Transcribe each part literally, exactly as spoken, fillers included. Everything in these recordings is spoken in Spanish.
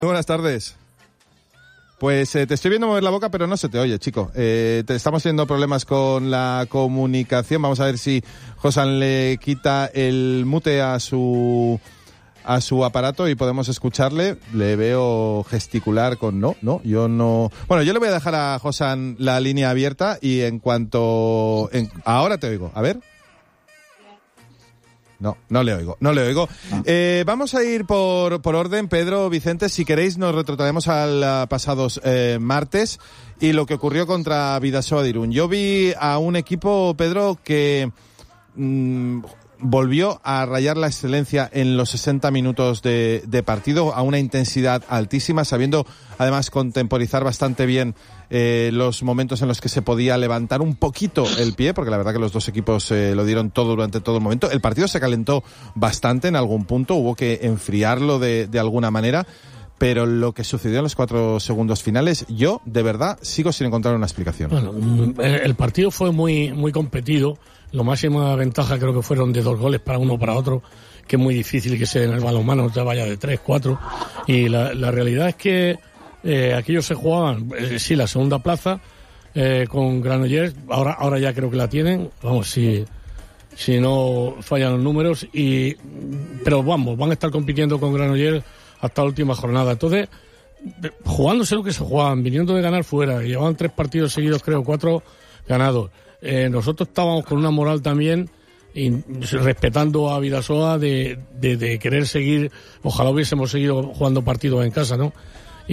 Buenas tardes. Pues eh, te estoy viendo mover la boca, pero no se te oye, chico. Eh, te estamos teniendo problemas con la comunicación. Vamos a ver si Josan le quita el mute a su a su aparato y podemos escucharle. Le veo gesticular con no, no, yo no. Bueno, yo le voy a dejar a Josan la línea abierta y en cuanto en... ahora te oigo. A ver. No, no le oigo, no le oigo. Ah. Eh, vamos a ir por, por orden, Pedro, Vicente, si queréis nos retrotraemos al pasados eh, martes y lo que ocurrió contra Bidasoa de Irún. Yo vi a un equipo, Pedro, que mmm, volvió a rayar la excelencia en los sesenta minutos de, de partido a una intensidad altísima, sabiendo además contemporizar bastante bien Eh, los momentos en los que se podía levantar un poquito el pie, porque la verdad que los dos equipos eh, lo dieron todo durante todo el momento. El partido se calentó bastante en algún punto, hubo que enfriarlo de, de alguna manera, pero lo que sucedió en los cuatro segundos finales, yo, de verdad, sigo sin encontrar una explicación. Bueno, el partido fue muy, muy competido. Lo máxima ventaja creo que fueron de dos goles para uno o para otro, que es muy difícil que se en el balonmano te vaya de tres, cuatro. Y la, la realidad es que Eh, aquellos se jugaban, eh, sí, la segunda plaza eh, con Granollers, ahora ahora ya creo que la tienen, vamos, si si no fallan los números, y pero vamos, van a estar compitiendo con Granollers hasta la última jornada. Entonces, jugándose lo que se jugaban, viniendo de ganar fuera, llevaban tres partidos seguidos, creo, cuatro ganados. Eh, nosotros estábamos con una moral también, y respetando a Bidasoa de, de, de querer seguir, ojalá hubiésemos seguido jugando partidos en casa, ¿no?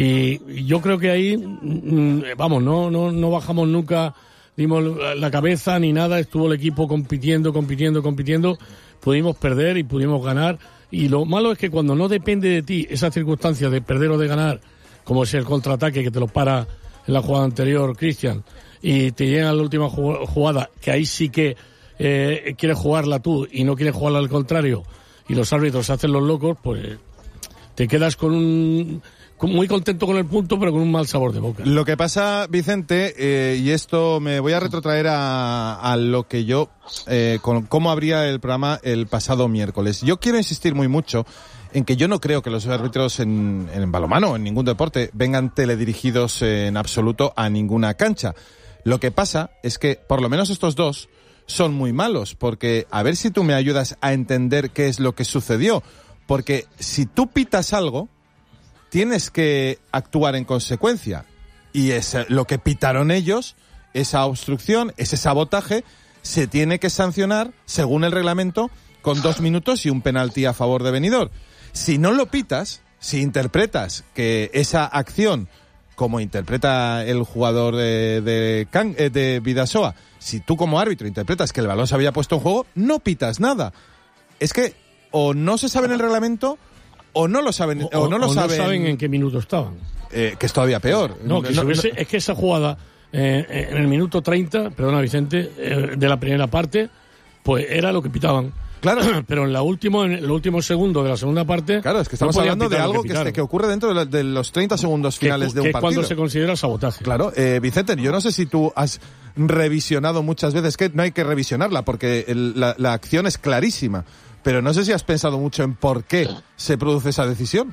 Y yo creo que ahí, vamos, no, no, no bajamos nunca, dimos la cabeza ni nada, estuvo el equipo compitiendo, compitiendo, compitiendo, pudimos perder y pudimos ganar. Y lo malo es que cuando no depende de ti esa circunstancia de perder o de ganar, como es el contraataque que te lo para en la jugada anterior, Cristian, y te llega a la última jugada, que ahí sí que eh, quieres jugarla tú y no quieres jugarla al contrario, y los árbitros se hacen los locos, pues te quedas con un... muy contento con el punto, pero con un mal sabor de boca. Lo que pasa, Vicente, eh, y esto me voy a retrotraer a, a lo que yo, eh, con cómo abría el programa el pasado miércoles. Yo quiero insistir muy mucho en que yo no creo que los árbitros en, en balonmano, en ningún deporte, vengan teledirigidos en absoluto a ninguna cancha. Lo que pasa es que, por lo menos estos dos, son muy malos, porque a ver si tú me ayudas a entender qué es lo que sucedió. Porque si tú pitas algo, tienes que actuar en consecuencia. Y es lo que pitaron ellos, esa obstrucción, ese sabotaje, se tiene que sancionar, según el reglamento, con dos minutos y un penalti a favor de Benidorm. Si no lo pitas, si interpretas que esa acción, como interpreta el jugador de, de, Can, de Bidasoa, si tú como árbitro interpretas que el balón se había puesto en juego, no pitas nada. Es que o no se sabe en el reglamento, o no lo saben, o, o no lo o saben, no saben en qué minuto estaban. Eh, que es todavía peor. No, que no, hubiese, no. Es que esa jugada eh, en el minuto treinta, perdona Vicente, eh, de la primera parte, pues era lo que pitaban. Claro. Pero en la última, en el último segundo de la segunda parte. Claro, es que estamos no hablando de algo que, que, que ocurre dentro de, la, de los treinta segundos finales que, de un que partido. Es cuando se considera sabotaje. Claro, eh, Vicente, yo no sé si tú has revisionado muchas veces, que no hay que revisionarla porque el, la, la acción es clarísima. Pero no sé si has pensado mucho en por qué se produce esa decisión.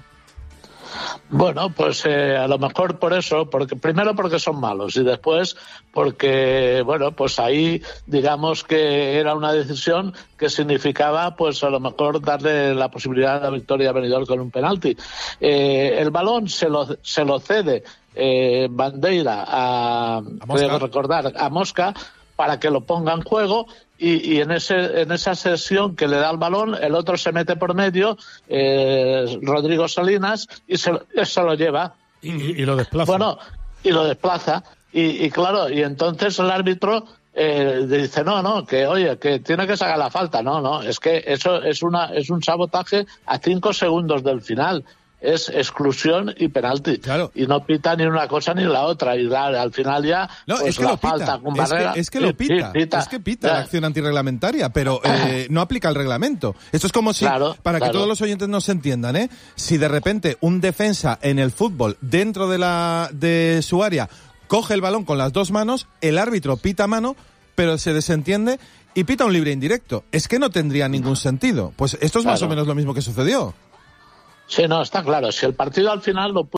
Bueno, pues eh, a lo mejor por eso, porque primero porque son malos y después porque, bueno, pues ahí digamos que era una decisión que significaba, pues a lo mejor darle la posibilidad de la victoria a Benidorm con un penalti. Eh, el balón se lo, se lo cede eh, Bandeira a, a creo recordar, a Mosca, para que lo ponga en juego, y, y en ese en esa sesión que le da el balón, el otro se mete por medio, eh, Rodrigo Salinas, y se, se lo lleva. Y, y lo desplaza. Bueno, y lo desplaza. Y, y claro, y entonces el árbitro eh, dice, no, no, que oye, que tiene que sacar la falta. No, no, es que eso es una es un sabotaje a cinco segundos del final. Es exclusión y penalti. Claro. Y no pita ni una cosa ni la otra. Y la, al final ya, no, pues es que la lo pita. falta con es Barrera. Que, es que lo pita. Sí, pita. Es que pita ya. La acción antirreglamentaria, pero eh, no aplica el reglamento. Esto es como si, claro, para claro. que todos los oyentes nos entiendan, ¿eh? Si de repente un defensa en el fútbol, dentro de la de su área, coge el balón con las dos manos, el árbitro pita mano, pero se desentiende y pita un libre indirecto. Es que no tendría ningún sentido. Pues esto es claro. Más o menos lo mismo que sucedió. Sí, no, está claro. Si el partido al final lo